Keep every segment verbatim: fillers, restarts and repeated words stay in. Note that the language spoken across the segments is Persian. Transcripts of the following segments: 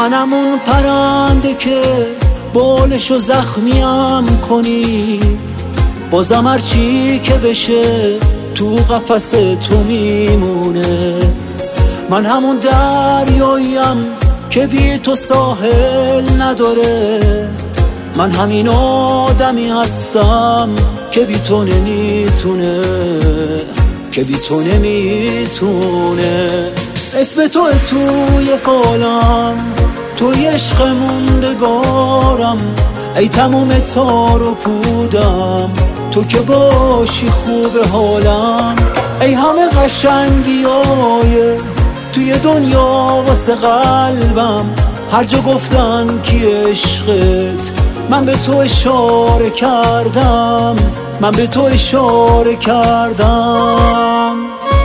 منم اون پرنده که بالشو زخمیم کنی، بازم هرچی که بشه تو قفس تو میمونه. من همون دریاییم که بی تو ساحل نداره، من همین آدمی هستم که بی تو نمیتونه، که بی تو نمیتونه. اسم تو توی فالم، توی عشق موندگارم، ای تموم تار و پودم، تو که باشی خوب حالم. ای همه قشنگیای توی دنیا واسه قلبم، هر جا گفتن کی عشقت من به تو اشاره کردم، من به تو اشاره کردم.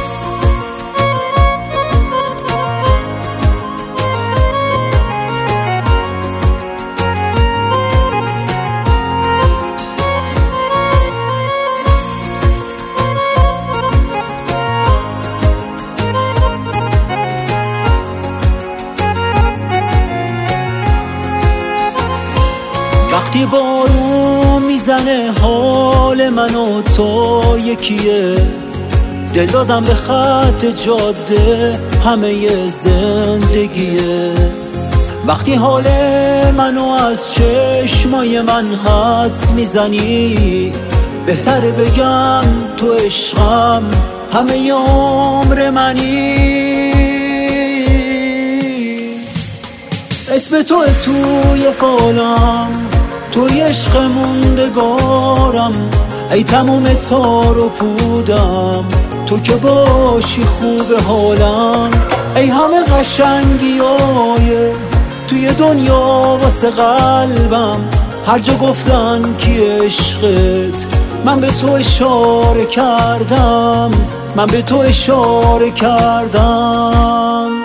وقتی بارون میزنه حال من و تو یکیه، دل دادم به خط جاده همه زندگیه. وقتی حال منو از چشمای من حدس میزنی، بهتره بگم تو عشقم همه عمر منی. اسم تو توی فالم، توی عشق موندگارم، ای تموم تار و پودم، تو که باشی خوب حالم. ای همه قشنگیای توی دنیا واسه قلبم، هر جا گفتن کی عشقت من به تو اشاره کردم، من به تو اشاره کردم.